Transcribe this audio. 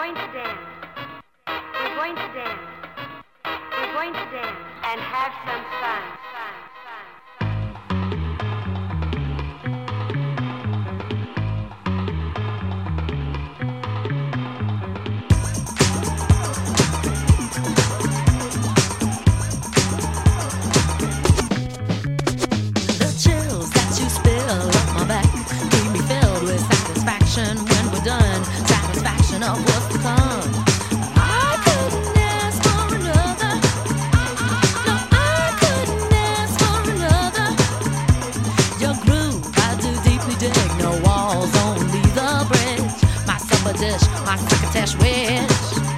going to dance. We're going to dance. We're going to dance and have some fun. The chills that you spill up my back leave me filled with satisfaction when we're done. Satisfaction of what's to come. I couldn't ask for another. No, I couldn't ask for another. Your groove, I do deeply dig. No walls, only the bridge. My supper dish, my crocketesh wish.